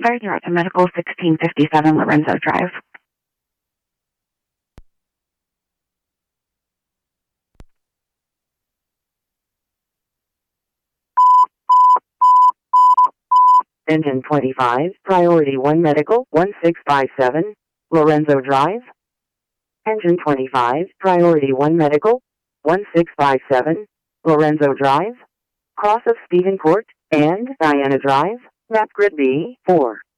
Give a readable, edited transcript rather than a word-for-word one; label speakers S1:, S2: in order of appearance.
S1: Fire Director Medical 1657 Lorenzo Drive.
S2: Engine 25, Priority 1 Medical 1657, Lorenzo Drive. Engine 25, Priority 1 Medical 1657, Lorenzo Drive. Cross of Stephen Court and Diana Drive, map grid B4.